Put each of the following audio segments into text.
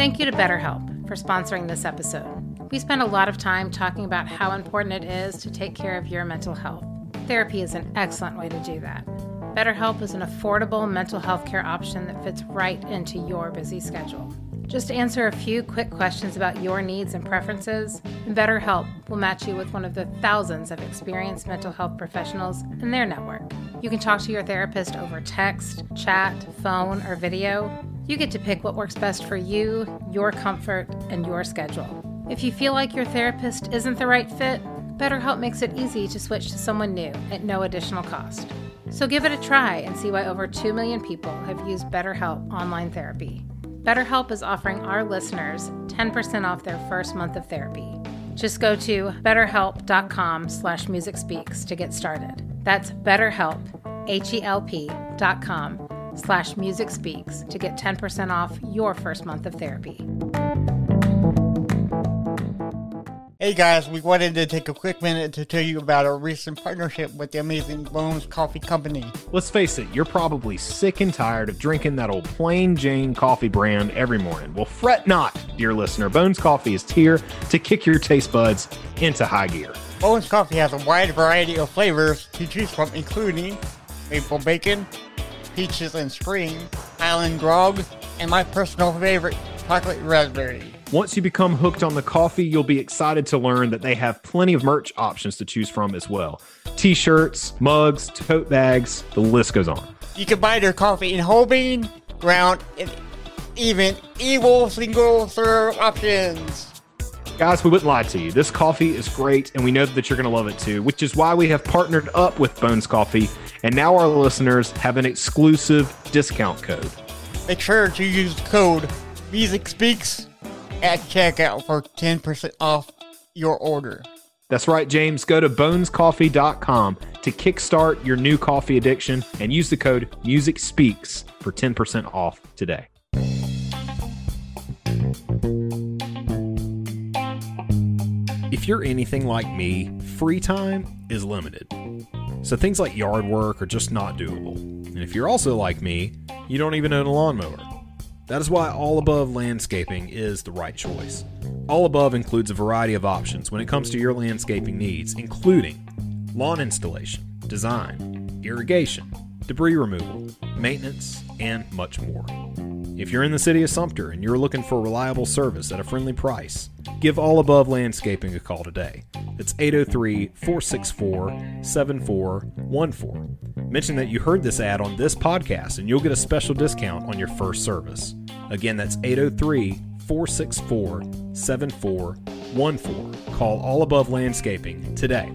Thank you to BetterHelp for sponsoring this episode. We spend a lot of time talking about how important it is to take care of your mental health. Therapy is an excellent way to do that. BetterHelp is an affordable mental health care option that fits right into your busy schedule. Just answer a few quick questions about your needs and preferences, and BetterHelp will match you with one of the thousands of experienced mental health professionals in their network. You can talk to your therapist over text, chat, phone, or video. You get to pick what works best for you, your comfort, and your schedule. If you feel like your therapist isn't the right fit, BetterHelp makes it easy to switch to someone new at no additional cost. So give it a try and see why over 2 million people have used BetterHelp online therapy. BetterHelp is offering our listeners 10% off their first month of therapy. Just go to betterhelp.com/musicspeaks to get started. That's BetterHelp, HELP.com/musicspeaks to get 10% off your first month of therapy. Hey guys, we wanted to take a quick minute to tell you about our recent partnership with the amazing Bones Coffee Company. Let's face it, you're probably sick and tired of drinking that old plain Jane coffee brand every morning. Well, fret not, dear listener. Bones Coffee is here to kick your taste buds into high gear. Bones Coffee has a wide variety of flavors to choose from, including maple bacon, peaches and spring, island grog, and my personal favorite, chocolate raspberry. Once you become hooked on the coffee, you'll be excited to learn that they have plenty of merch options to choose from as well. T-shirts, mugs, tote bags, the list goes on. You can buy their coffee in whole bean, ground, and even evil single serve options. Guys, we wouldn't lie to you. This coffee is great, and we know that you're going to love it too, which is why we have partnered up with Bones Coffee, and now our listeners have an exclusive discount code. Make sure to use the code MUSICSPEAKS at checkout for 10% off your order. That's right, James. Go to bonescoffee.com to kickstart your new coffee addiction and use the code MUSICSPEAKS for 10% off today. If you're anything like me, free time is limited. So things like yard work are just not doable. And if you're also like me, you don't even own a lawnmower. That is why All Above Landscaping is the right choice. All Above includes a variety of options when it comes to your landscaping needs, including lawn installation, design, irrigation, debris removal, maintenance, and much more. If you're in the city of Sumter and you're looking for reliable service at a friendly price, give All Above Landscaping a call today. It's 803-464-7414. Mention that you heard this ad on this podcast and you'll get a special discount on your first service. Again, that's 803-464-7414. Call All Above Landscaping today.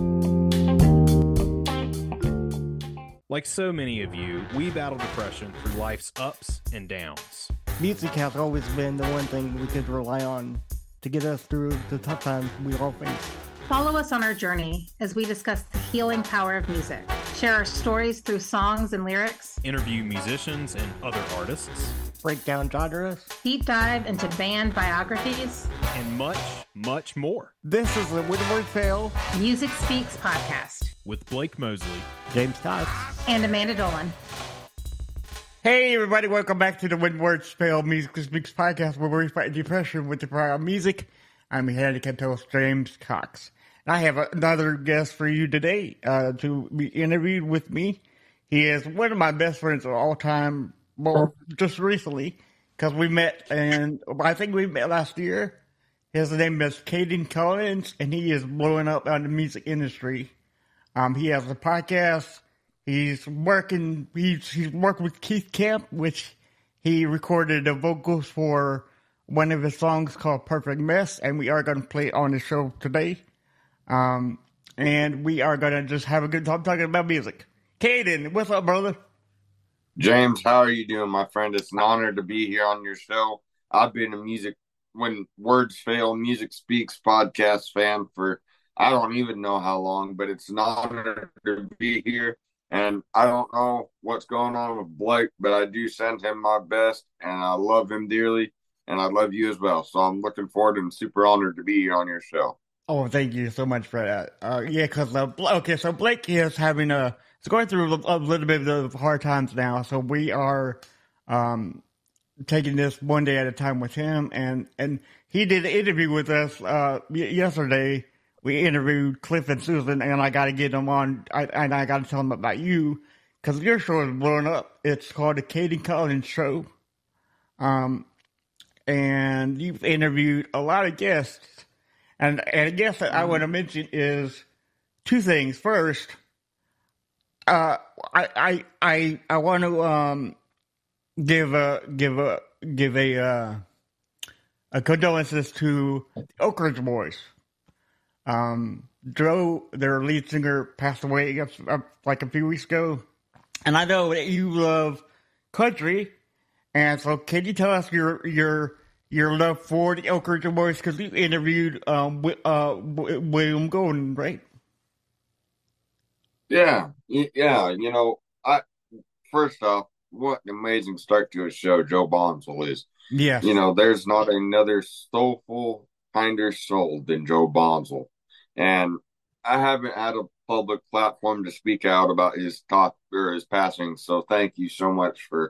Like so many of you, we battle depression through life's ups and downs. Music has always been the one thing we could rely on to get us through the tough times we all face. Follow us on our journey as we discuss the healing power of music, share our stories through songs and lyrics, Interview musicians and other artists, break down genres, deep dive into band biographies, and much, much more. This is the Windward Fail Music Speaks podcast With Blake Mosley, James Cox, and Amanda Dolan. Hey everybody, welcome back to the Windward Fail Music Speaks podcast, where we fight depression with the power of music. I'm your handicapped host, James Cox. I have another guest for you today to be interviewed with me. He is one of my best friends of all time, well, just recently, because we met, and I think we met last year. His name is Caden Collins, and he is blowing up in the music industry. He has a podcast. He's working with Keith Camp, which he recorded the vocals for one of his songs called Perfect Mess, and we are going to play it on the show today. And we are going to just have a good time talking about music. Caden, what's up, brother? James, how are you doing, my friend? It's an honor to be here on your show. I've been a When Words Fail, Music Speaks podcast fan for I don't even know how long, but it's an honor to be here. And I don't know what's going on with Blake, but I do send him my best, and I love him dearly, and I love you as well. So I'm looking forward and super honored to be here on your show. Oh, thank you so much for that. Yeah, because so Blake is having it's going through a little bit of hard times now. So we are taking this one day at a time with him, and he did an interview with us yesterday. We interviewed Cliff and Susan, and I got to get them on, and I got to tell them about you because your show is blowing up. It's called the Katie Collins Show, and you've interviewed a lot of guests, and a guest that I want to mention is two things. First, I want to give a condolences to the Oak Ridge Boys. Joe, their lead singer, passed away like a few weeks ago, and I know that you love country, and so can you tell us your love for the Oak Ridge Boys, because you interviewed William Golden, right? Yeah. I first off, what an amazing start to a show Joe Bonzel is. Yes. There's not another soulful, kinder soul than Joe Bonzel. And I haven't had a public platform to speak out about his talk or his passing. So thank you so much for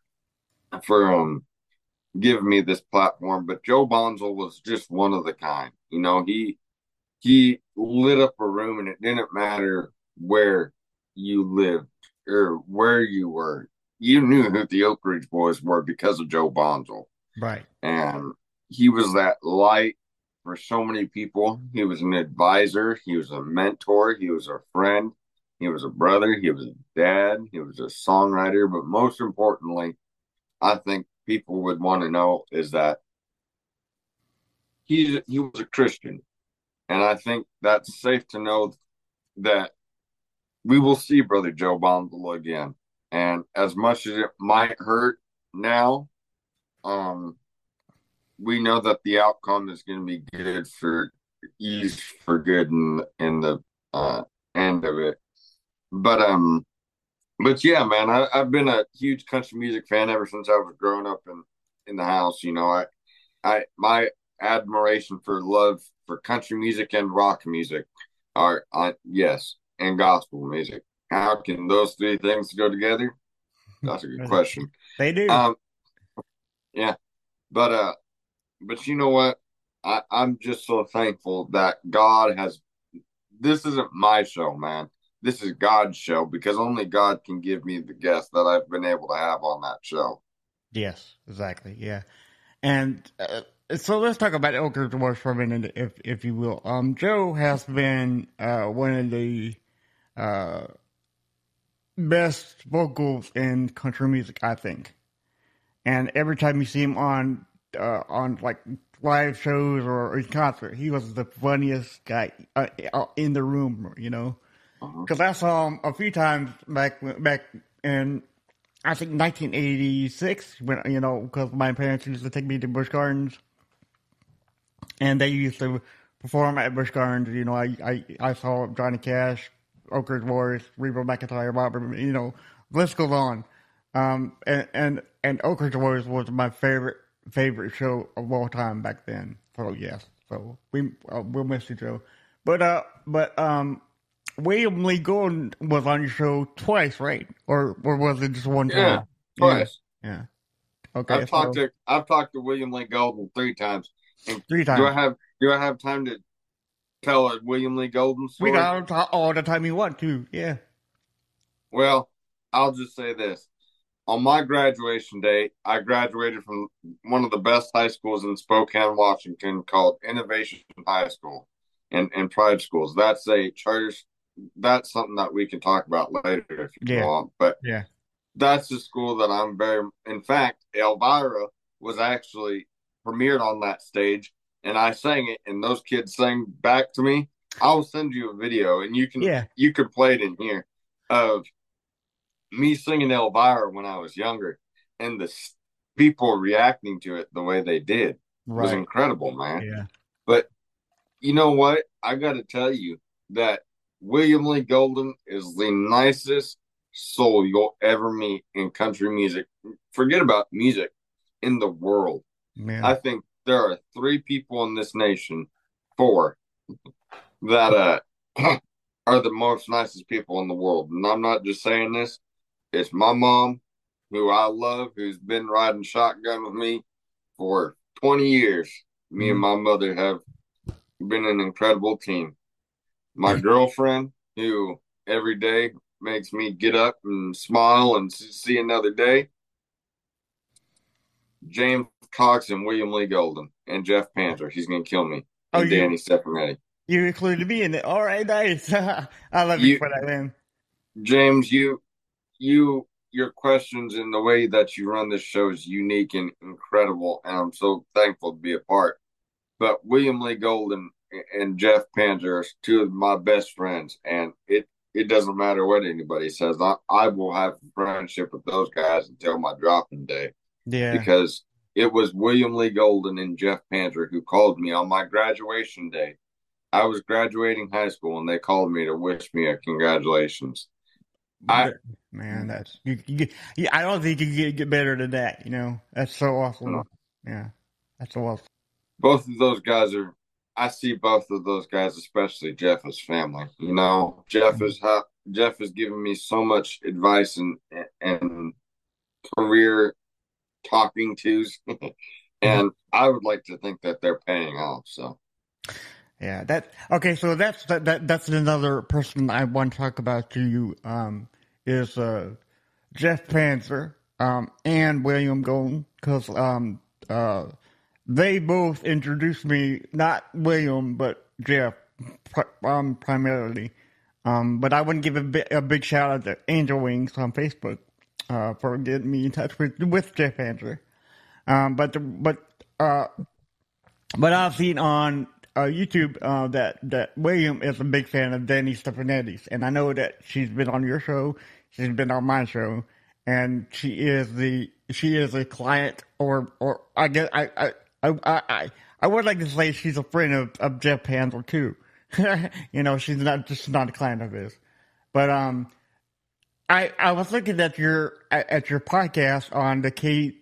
giving me this platform. But Joe Bonzel was just one of the kind. He lit up a room, and it didn't matter where you lived or where you were. You knew who the Oak Ridge Boys were because of Joe Bonzel. Right. And he was that light for so many people. He was an advisor. He was a mentor. He was a friend. He was a brother. He was a dad. He was a songwriter. But most importantly, I think people would want to know is that he was a Christian. And I think that's safe to know that we will see Brother Joe Bonzel again. And as much as it might hurt now, we know that the outcome is going to be good for good in the end of it. But yeah, man, I've been a huge country music fan ever since I was growing up in the house. My admiration for love for country music and rock music yes, and gospel music. How can those three things go together? That's a good question. They do. Yeah, but you know what? I'm just so thankful that God has. This isn't my show, man. This is God's show, because only God can give me the guests that I've been able to have on that show. Yes, exactly. Yeah, and so let's talk about Oak Ridge Boys for a minute, if you will. Joe has been one of the best vocals in country music, I think. And every time you see him on like live shows or in concert, he was the funniest guy in the room, Because I saw him a few times back in, I think, 1986, when because my parents used to take me to Busch Gardens, and they used to perform at Busch Gardens. I saw Johnny Cash, Oak Ridge Boys, Reba McEntire, Robert. List goes on. And Oak Ridge Boys was my favorite show of all time back then. So yes, so we'll miss you, Joe. But William Lee Golden was on your show twice, right? Or was it just one time? Yeah, twice. Yeah. Okay. I've talked to William Lee Golden 3 times. And 3 times. Do I have time to tell a William Lee Golden story? We got all the time you want to. Yeah. Well, I'll just say this. On my graduation day, I graduated from one of the best high schools in Spokane, Washington, called Innovation High School and Pride Schools. That's a charter. That's something that we can talk about later if you want. But yeah, that's the school that I'm very. In fact, Elvira was actually premiered on that stage, and I sang it, and those kids sang back to me. I'll send you a video, and you can play it in here of me singing Elvira when I was younger, and the people reacting to it the way they did was incredible, man. Yeah. But you know what? I got to tell you that William Lee Golden is the nicest soul you'll ever meet in country music. Forget about music, in the world. Man. I think there are 3 people in this nation, 4, that are the most nicest people in the world. And I'm not just saying this. It's my mom, who I love, who's been riding shotgun with me for 20 years. Me and my mother have been an incredible team. My girlfriend, who every day makes me get up and smile and see another day. James Cox and William Lee Golden and Jeff Panzer. He's going to kill me. And Danny Stefanetti. You included me in it. All right, nice. I love you for that, man. James, your questions and the way that you run this show is unique and incredible, and I'm so thankful to be a part. But William Lee Golden and Jeff Panzer are two of my best friends, and it doesn't matter what anybody says. I will have a friendship with those guys until my dropping day. Yeah. Because it was William Lee Golden and Jeff Panzer who called me on my graduation day. I was graduating high school, and they called me to wish me a congratulations. Man, that's I don't think you can get better than that. You know, that's so awesome. No. Yeah, that's so awesome. Both of those guys I see both of those guys, especially Jeff, as family. You know, Jeff has given me so much advice and career talking tos, and I would like to think that they're paying off. So. Yeah, so that's another person I want to talk about to you, is Jeff Panzer and William Golden, because they both introduced me, not William, but Jeff, primarily. But I want to give a big shout out to Angel Wings on Facebook for getting me in touch with Jeff Panzer. But I've seen on YouTube that William is a big fan of Danny Stefanetti's, and I know that she's been on your show, she's been on my show, and she is a client, or I guess I would like to say she's a friend of Jeff Panzer too. You know, she's not a client of his, but I was looking at your podcast on the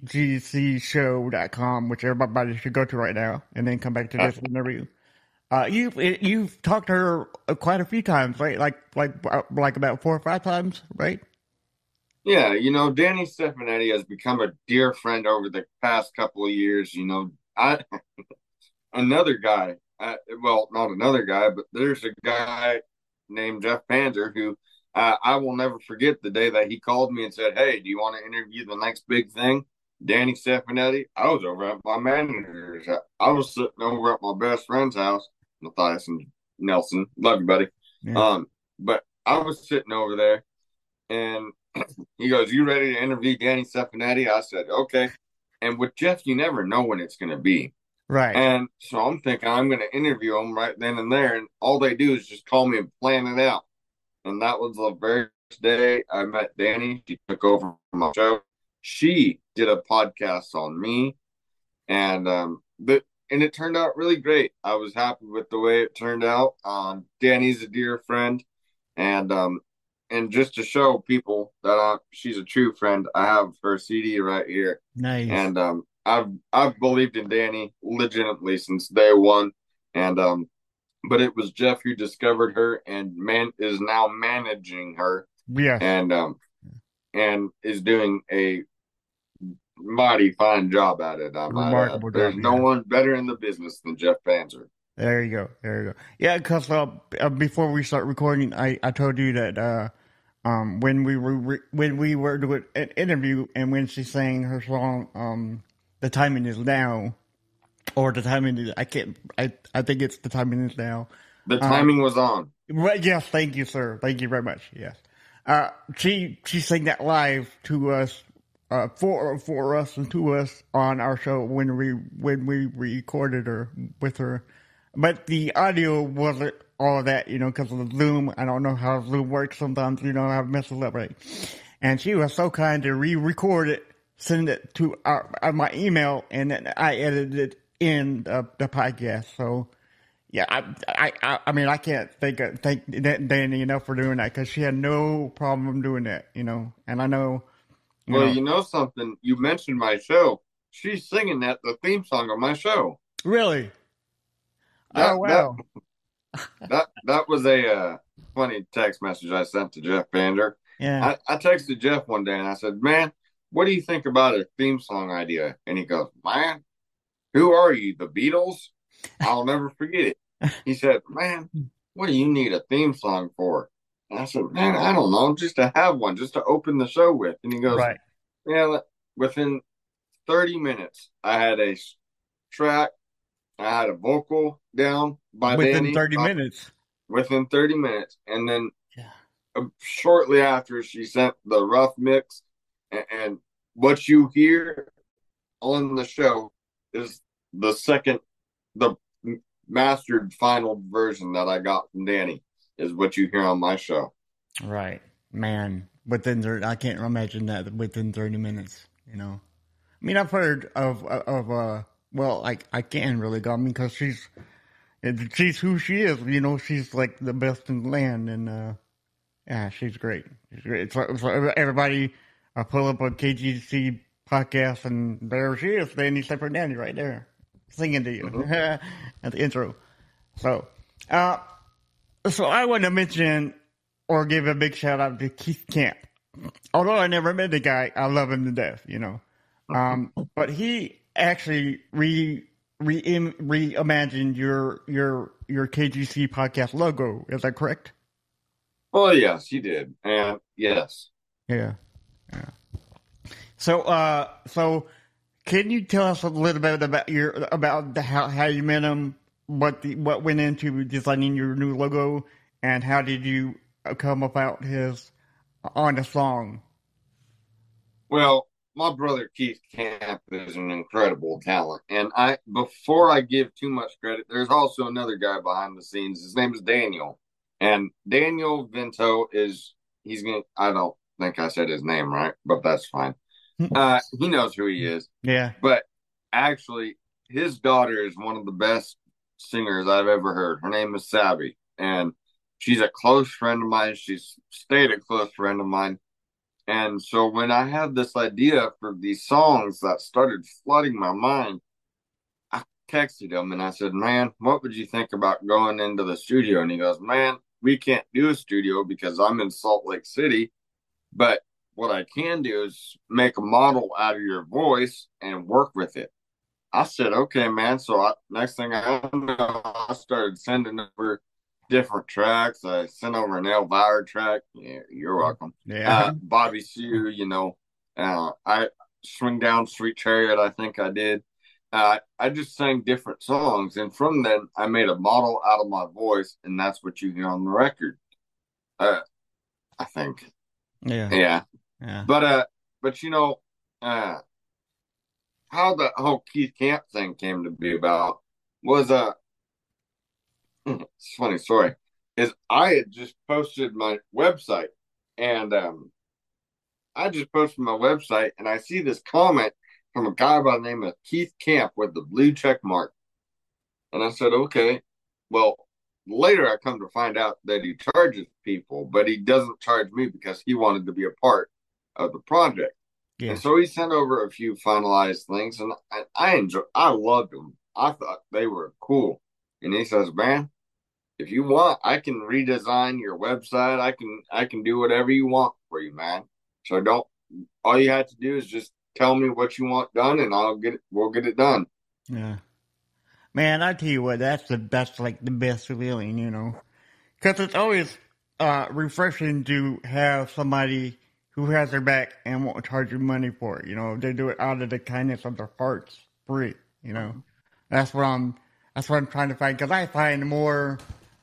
KGCshow.com, which everybody should go to right now, and then come back to this interview. You've talked to her quite a few times, right? Like about 4 or 5 times, right? Yeah, you know, Danny Stefanetti has become a dear friend over the past couple of years. You know, another guy, well, not another guy, but there's a guy named Jeff Panzer who I will never forget the day that he called me and said, "Hey, do you want to interview the next big thing?" Danny Stefanetti. I was over at my manager's house. I was sitting over at my best friend's house, Matthias and Nelson. Love you, buddy. Yeah. But I was sitting over there, and he goes, "You ready to interview Danny Stefanetti?" I said, "Okay." And with Jeff, you never know when it's going to be. Right. And so I'm thinking I'm going to interview him right then and there, and all they do is just call me and plan it out. And that was the very first day I met Danny. She took over my show. She did a podcast on me, and it turned out really great. I was happy with the way it turned out. Danny's a dear friend, and just to show people that she's a true friend, I have her CD right here. Nice. And I've believed in Danny legitimately since day one, and but it was Jeff who discovered her and is now managing her. Yeah. And is doing a mighty fine job at it. Remarkable job. There's no one better in the business than Jeff Panzer. There you go. Yeah, because before we start recording, I told you that when we were doing an interview, and when she sang her song, "The Timing Is Now," or "The Timing Is," I think it's "The Timing Is Now." The timing was on. Yes, thank you, sir. Thank you very much. Yes. She sang that live to us, for us and to us on our show when we recorded her with her, but the audio wasn't all of that, you know, because of the Zoom. I don't know how Zoom works sometimes, you know, I messes up, right? And she was so kind to re-record it, send it to my email, and then I edited it in the podcast. So. Yeah, I mean, I can't thank Danny enough for doing that, because she had no problem doing that, you know. And I know. You know something? You mentioned my show. She's singing the theme song of my show. Really? Oh wow! That was a funny text message I sent to Jeff Panzer. Yeah. I texted Jeff one day and I said, "Man, what do you think about a theme song idea? And he goes, man, who are you? The Beatles? I'll never forget it. He said, man, what do you need a theme song for? And I said, man, I don't know, just to have one, just to open the show with. And he goes, Right. yeah, within 30 minutes, I had a track, I had a vocal down by Within Danny 30 minutes. within 30 minutes. And then Yeah. shortly after, she sent the rough mix. And what you hear on the show is the mastered final version that I got from Danny is what you hear on my show. Right. Man, within 30, I can't imagine that within 30 minutes, you know. I mean, I've heard well, like, I can really go, I mean, because she's who she is, you know, she's like the best in the land, and, yeah, she's great. She's great. So everybody, pull up a KGC podcast, and there she is, Danny Separate Danny right there, singing to you at the intro. So, so I want to mention or give a big shout out to Keith Camp. Although I never met the guy, I love him to death, you know. But he actually reimagined your KGC podcast logo. Is that correct? Oh yes, you did, and yes. Yeah. So can you tell us a little bit about how you met him, what went into designing your new logo, and how did you come about his on the song? Well, my brother Keith Camp is an incredible talent, and before I give too much credit, there's also another guy behind the scenes. His name is Daniel, and Daniel Vento I don't think I said his name right, but that's fine. He knows who he is. Yeah. But actually, his daughter is one of the best singers I've ever heard. Her name is Sabby, and she's a close friend of mine. She's stayed a close friend of mine. And so when I had this idea for these songs that started flooding my mind, I texted him and I said, man, what would you think about going into the studio? And he goes, man, we can't do a studio because I'm in Salt Lake City. But what I can do is make a model out of your voice and work with it. I said, okay, man. So next thing I know, I started sending over different tracks. I sent over an Elvira track. Yeah, you're welcome. Yeah. Bobby Sue, you know, I Swing Down Sweet Chariot, I think I did. I just sang different songs. And from then, I made a model out of my voice, and that's what you hear on the record. I think. Yeah. But you know, how the whole Keith Camp thing came to be about was it's a funny story. Is I had just posted my website, and I just posted my website, and I see this comment from a guy by the name of Keith Camp with the blue check mark, and I said, okay. Well, later I come to find out that he charges people, but he doesn't charge me because he wanted to be a part of the project. Yeah. And so he sent over a few finalized things, and I loved them. I thought they were cool. And he says, man, if you want, I can redesign your website. I can do whatever you want for you, man. So all you have to do is just tell me what you want done, and we'll get it done. Yeah. Man, I tell you what, that's like the best feeling, you know, because it's always refreshing to have somebody who has their back and won't charge you money for it. You know, they do it out of the kindness of their hearts, free. You know, that's what I'm trying to find, because I find more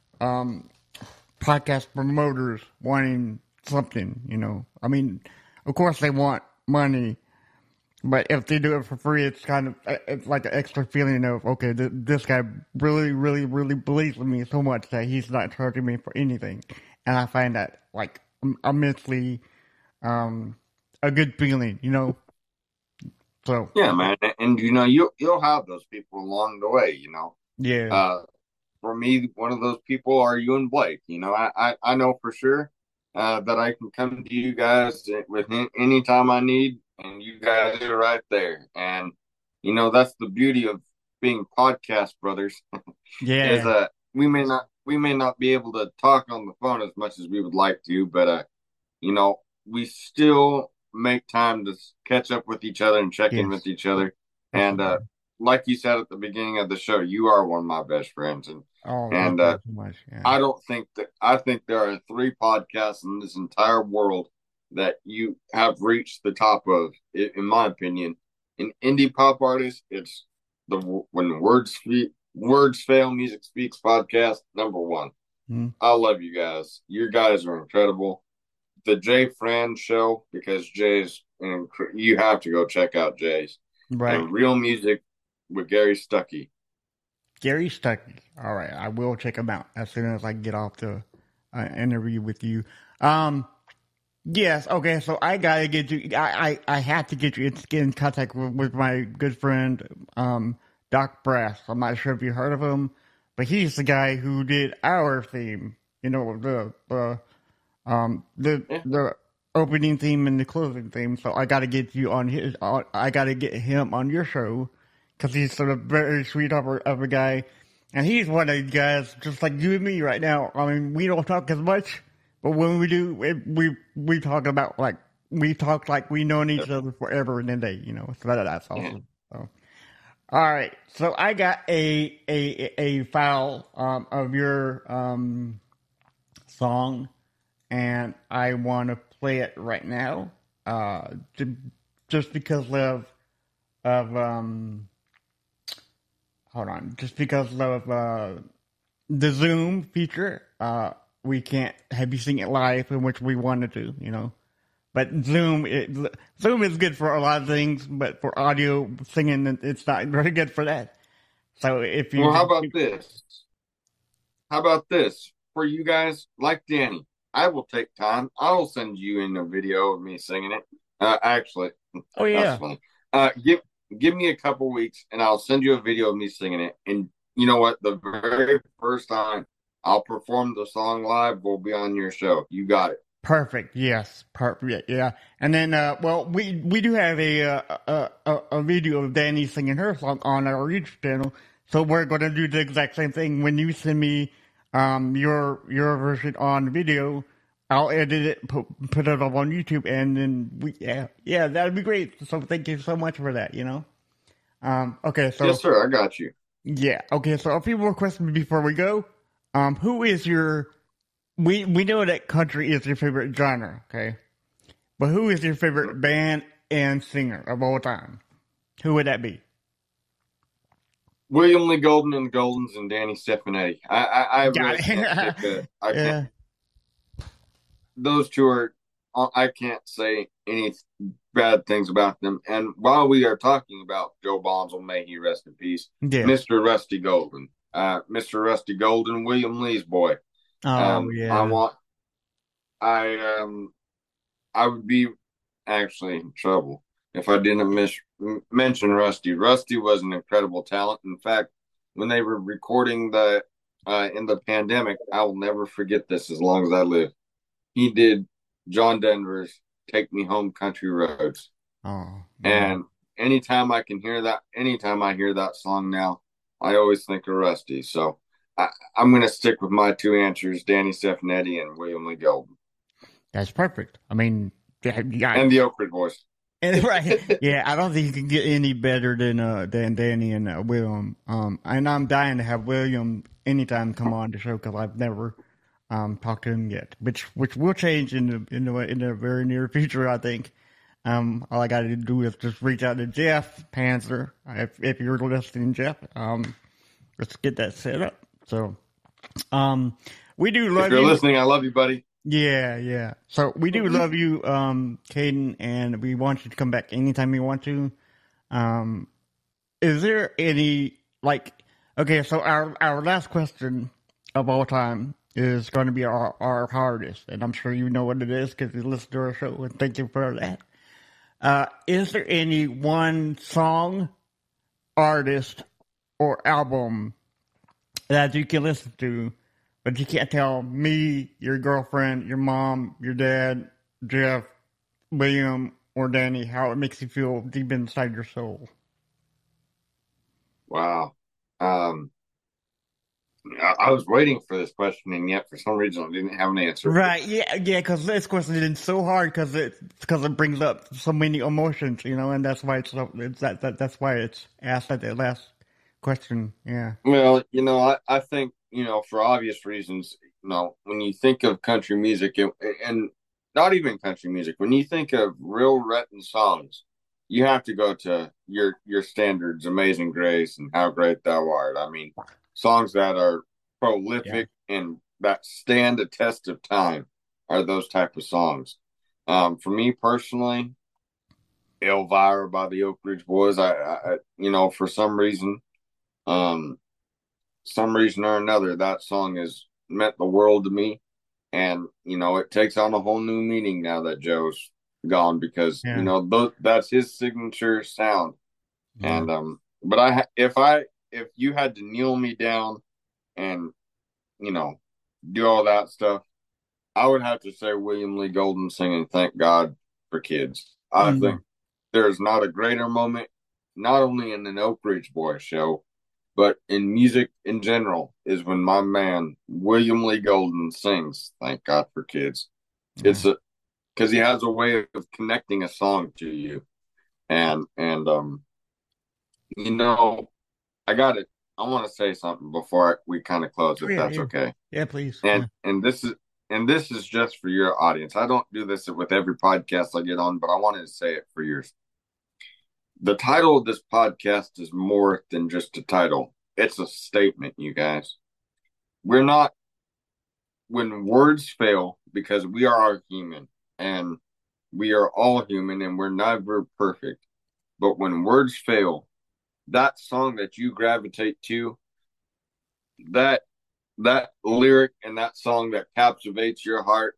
podcast promoters wanting something. You know, I mean, of course they want money. But if they do it for free, it's like an extra feeling of, okay, this guy really, really, really believes in me so much that he's not charging me for anything. And I find that, like, immensely a good feeling, you know? So. Yeah, man. And, you know, you'll have those people along the way, you know? Yeah. For me, one of those people are you and Blake. You know, I know for sure that I can come to you guys with any time I need, and you guys are right there. And, you know, that's the beauty of being podcast brothers. Yeah. Is we may not be able to talk on the phone as much as we would like to, but you know, we still make time to catch up with each other and check in with each other. And like you said at the beginning of the show, you are one of my best friends, and thank you so much. Yeah. I think there are 3 podcasts in this entire world that you have reached the top of, in my opinion. An indie pop artist, it's the When Words Fail, Music Speaks podcast, number 1. I love you guys. You guys are incredible. The Jay Fran show, because Jay's, you have to go check out Jay's. Right. And Real Music with Gary Stuckey. Gary Stuckey. All right, I will check him out as soon as I get off the interview with you. Yes, okay, so I gotta get you. I have to get you in contact with my good friend Doc Brass. I'm not sure if you heard of him, but he's the guy who did our theme. You know, the opening theme and the closing theme. So I got to get you on his. I got to get him on your show because he's sort of very sweet of a guy, and he's one of the guys just like you and me right now. I mean, we don't talk as much, but when we do, we talk about like we talk like we known each other forever and a day. You know, so that's awesome. So. All right, so I got a file of your song, and I want to play it right now, just because of hold on, just because of the Zoom feature. We can't have you sing it live, in which we wanted to, you know. But Zoom is good for a lot of things, but for audio singing, it's not very good for that. So if you how about this? How about this for you guys? Like Danny, I will take time. I will send you in a video of me singing it. Actually, oh yeah, that's funny. Give me a couple weeks, and I'll send you a video of me singing it. And you know what? The very first time I'll perform the song live will be on your show. You got it. Perfect. Yes. Perfect. Yeah. And then, well, we do have a video of Danny singing her song on our YouTube channel. So we're going to do the exact same thing. When you send me, your version on video, I'll edit it, put it up on YouTube, and then yeah, that'd be great. So thank you so much for that, you know? Okay. So. Yes, sir. I got you. Yeah. Okay. So a few more questions before we go. Who is your, we know that country is your favorite genre, okay? But who is your favorite band and singer of all time? Who would that be? William Lee Golden and the Goldens and Danny Stefanetti. I Got really can't. Those 2 are, I can't say any bad things about them. And while we are talking about Joe Bonzel, may he rest in peace, Mr. Rusty Golden. Mr. Rusty Golden, William Lee's boy. Oh yeah. I would be actually in trouble if I didn't mention Rusty. Rusty was an incredible talent. In fact, when they were recording in the pandemic, I will never forget this as long as I live. He did John Denver's "Take Me Home, Country Roads." Oh. And anytime I hear that song now, I always think of Rusty. So I'm going to stick with my 2 answers, Danny Stefanetti and William Lee Golden. That's perfect. I mean, and the Oak Ridge voice. Right. Yeah, I don't think you can get any better than Danny and William. And I'm dying to have William anytime come on the show because I've never talked to him yet, which will change in the very near future, I think. All I got to do is just reach out to Jeff Panzer, if you're listening, Jeff. Let's get that set up. So, we do love you. If you're listening, I love you, buddy. Yeah. So we do love you, Caden, and we want you to come back anytime you want to. Is there any, okay, so our last question of all time is going to be our hardest, and I'm sure you know what it is because you listen to our show, and thank you for that. Is there any one song, artist, or album that you can listen to, but you can't tell me, your girlfriend, your mom, your dad, Jeff, William, or Danny how it makes you feel deep inside your soul? Wow. I was waiting for this question, and yet for some reason I didn't have an answer. Right? Yeah, yeah. Because this question is so hard because it brings up so many emotions, and that's why that's why it's asked at the last question. Yeah. Well, I think, for obvious reasons, when you think of country music and not even country music, when you think of real written songs, you have to go to your standards, Amazing Grace and How Great Thou Art. I mean, songs that are Yeah. prolific and that stand the test of time are those type of songs. For me personally, Elvira by the Oak Ridge Boys, for um, some reason or another, that song has meant the world to me. And, it takes on a whole new meaning now that Joe's gone because, Yeah. that's his signature sound. Yeah. And, but if you had to kneel me down and, you know, do all that stuff, I would have to say William Lee Golden singing Thank God for Kids. I Mm. think there's not a greater moment, not only in an Oak Ridge Boys show, but in music in general, is when my man William Lee Golden sings "Thank God for Kids." Yeah. It's a because he has a way of connecting a song to you, and you know, I got it. I want to say something before we kind of close, Oh if yeah. that's Yeah. okay. Yeah. Please. And Yeah. and this is and this is just for your audience. I don't do this with every podcast I get on, but I wanted to say it for yours. The title of this podcast is more than just a title. It's a statement, you guys. We're not when words fail, because we are human and we are all human and we're never perfect. But when words fail, that song that you gravitate to, that that lyric and that song that captivates your heart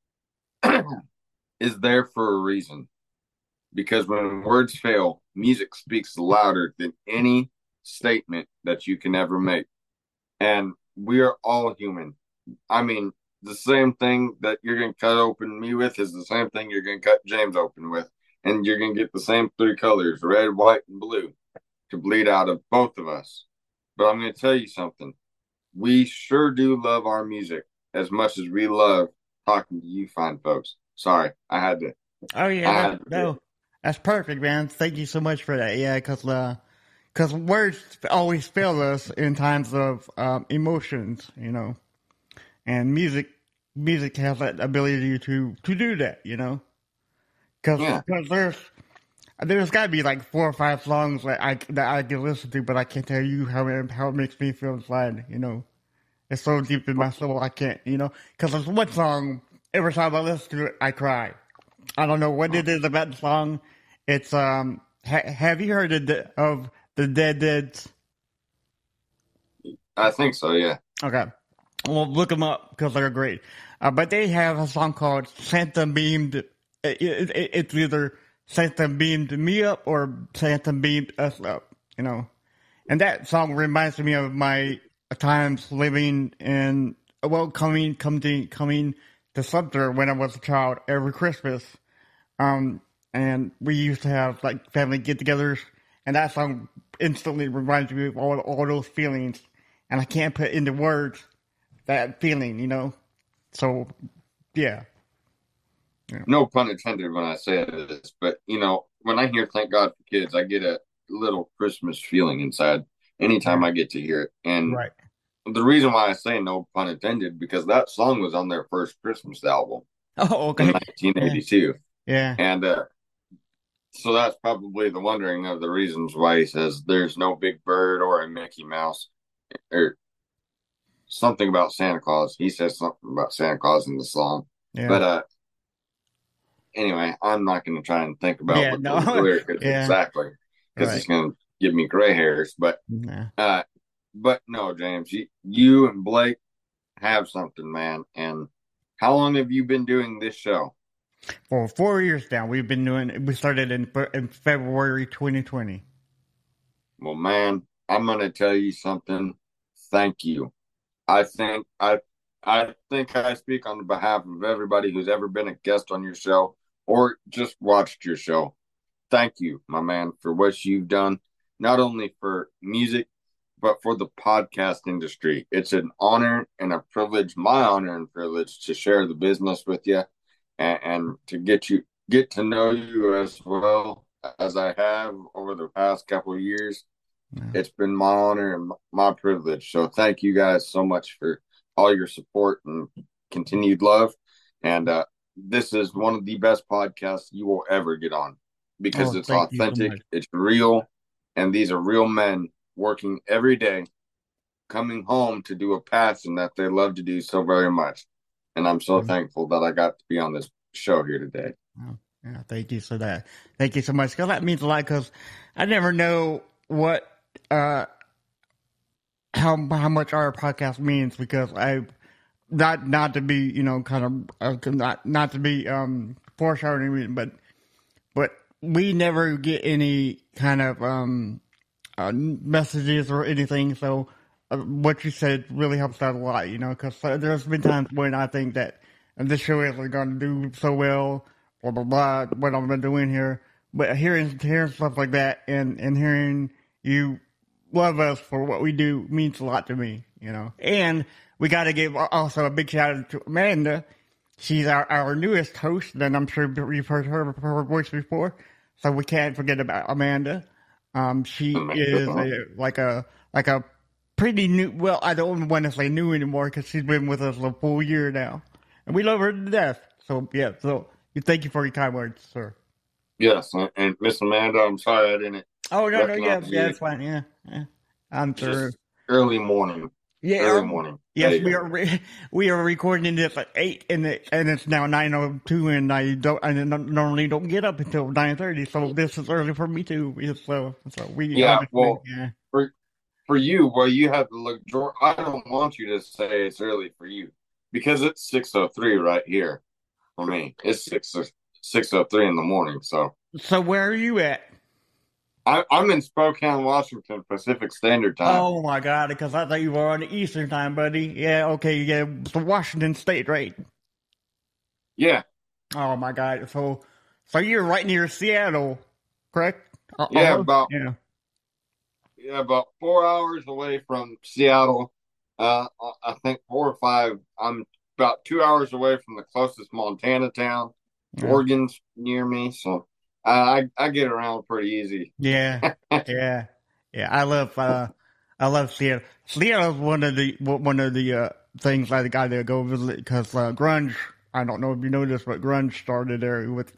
is there for a reason. Because when words fail, music speaks louder than any statement that you can ever make. And we are all human. I mean, the same thing that you're going to cut open me with is the same thing you're going to cut James open with. And you're going to get the same three colors, red, white, and blue, to bleed out of both of us. But I'm going to tell you something. We sure do love our music as much as we love talking to you fine folks. Sorry, Oh yeah. I That had to do it. no. That's perfect, man. Thank you so much for that. Yeah, because words always fail us in times of emotions, and music has that ability to do that, Because Yeah. there's got to be like 4 or 5 songs that I can listen to, but I can't tell you how it makes me feel inside. It's so deep in my soul I can't. Because there's one song every time I listen to it I cry. I don't know what it is about the song. It's have you heard of the Dead Deads? I think so, yeah. Okay. Well, look them up because they're great. But they have a song called Santa Beamed. It's either Santa Beamed Me Up or Santa Beamed Us Up, And that song reminds me of my times living in, well, coming to Sumter when I was a child every Christmas. And we used to have like family get-togethers, and that song instantly reminds me of all those feelings, and I can't put into words that feeling. So, yeah. No pun intended when I say this, but when I hear "Thank God for Kids," I get a little Christmas feeling inside anytime Yeah. I get to hear it. And Right. the reason why I say no pun intended because that song was on their first Christmas album Oh, in okay. Yeah. 1982, Yeah. and so that's probably the wondering of the reasons why he says there's no Big Bird or a Mickey Mouse or something about Santa Claus. He says something about Santa Claus in the song, Yeah. but anyway, I'm not going to try and think about Yeah. what the No. lyric is Yeah. exactly because Right. it's going to give me gray hairs. Yeah. Uh, but no, James, you and Blake have something, man. And how long have you been doing this show? For 4 years now, we started in February 2020. Well, man, I'm going to tell you something. Thank you. I think I think I speak on behalf of everybody who's ever been a guest on your show or just watched your show. Thank you, my man, for what you've done, not only for music, but for the podcast industry. It's an honor and a privilege, my honor and privilege, to share the business with you and to get to know you as well as I have over the past couple of years. Yeah. It's been my honor and my privilege. So thank you guys so much for all your support and continued love. And this is one of the best podcasts you will ever get on, because it's authentic, it's real, and these are real men working every day, coming home to do a passion that they love to do so very much. And I'm so thankful that I got to be on this show here today. Oh, yeah, thank you for that. Thank you so much, because that means a lot, because I never know what how much our podcast means, because I not to be, kind of not to be foreshadowing, but we never get any kind of messages or anything. So what you said really helps out a lot, because there's been times when I think that this show isn't going to do so well, blah blah blah, what I'm doing here. But hearing stuff like that and hearing you love us for what we do means a lot to me, And we got to give also a big shout out to Amanda. She's our newest host, and I'm sure you've heard her voice before. So we can't forget about Amanda. She is like a pretty new. Well, I don't want to say new anymore, because she's been with us a full year now, and we love her to death. So yeah, thank you for your kind words, sir. Yes, and Miss Amanda, I'm sorry I didn't. Oh no, yeah, it's fine. Yeah. I'm sure. Early morning. Yeah, early morning. Yes, we are recording this at 8, and it's now 9:02, and I normally don't get up until 9:30, so this is early for me too. So we for you, well, you have to look. I don't want you to say it's early for you, because it's 6:03 right here for me. It's 6:03 in the morning. So where are you at? I'm in Spokane, Washington, Pacific Standard Time. Oh my God! Because I thought you were on the Eastern Time, buddy. Yeah, okay, yeah, it's Washington State, right? Yeah. Oh my God! So you're right near Seattle, correct? Yeah, about 4 hours away from Seattle. I think 4 or 5. I'm about 2 hours away from the closest Montana town. Yeah. Oregon's near me, so I get around pretty easy. Yeah. I love Seattle. Seattle's one of the things I got to go visit, because grunge. I don't know if you know this, but grunge started there with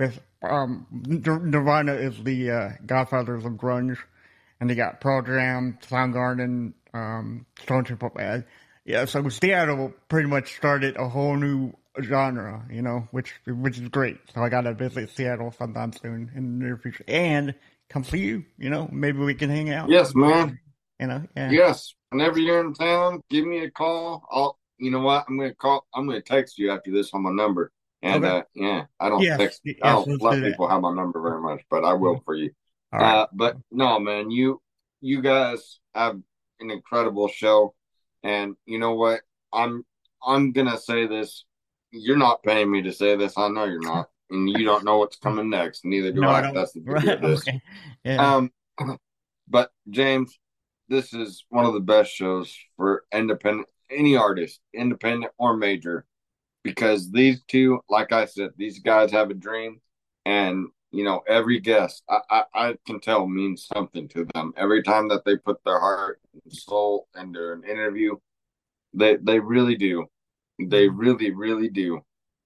Nirvana is the godfathers of grunge, and they got Pearl Jam, Soundgarden, Stone Temple Pilots. Yeah, so Seattle pretty much started a whole new genre, which is great. So I gotta visit Seattle sometime soon in the near future, and come see you. Maybe we can hang out. Yes, man. Yeah. Yes, whenever you're in town, give me a call. You know what? I'm gonna text you after this on my number. And okay. I don't text. I don't let people have my number very much, but I will for you. All right. But no, man, you guys have an incredible show, and you know what? I'm gonna say this. You're not paying me to say this. I know you're not, and you don't know what's coming next. Neither do I. That's the beauty of this. Okay. Yeah. But James, this is one of the best shows for any artist, independent or major, because these two, like I said, these guys have a dream, and every guest I can tell means something to them. Every time that they put their heart and soul into an interview, they really do. They really, really do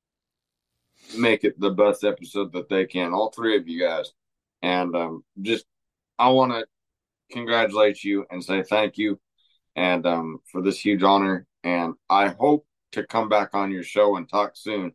make it the best episode that they can. All three of you guys. And I want to congratulate you and say thank you, and for this huge honor. And I hope to come back on your show and talk soon.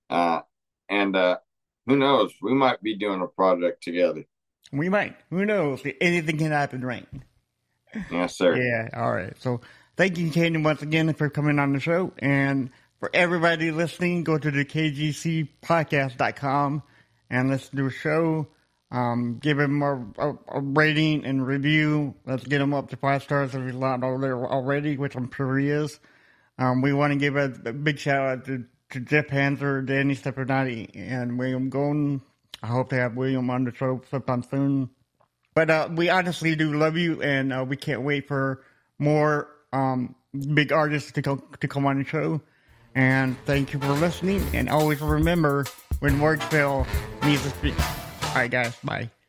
And who knows? We might be doing a project together. We might. Who knows? Anything can happen, right? Yes, sir. Yeah. All right. So thank you, Caden, once again for coming on the show. And for everybody listening, go to the kgcpodcast.com and listen to the show. Give him a rating and review. Let's get him up to 5 stars if he's not there already, which I'm sure he is. We want to give a big shout out to Jeff Hanser, Danny Stepernati, and William Golden. I hope to have William on the show sometime soon. But we honestly do love you, and we can't wait for more big artists to come on the show. And thank you for listening. And always remember, when words fail, music speaks. All right, guys. Bye.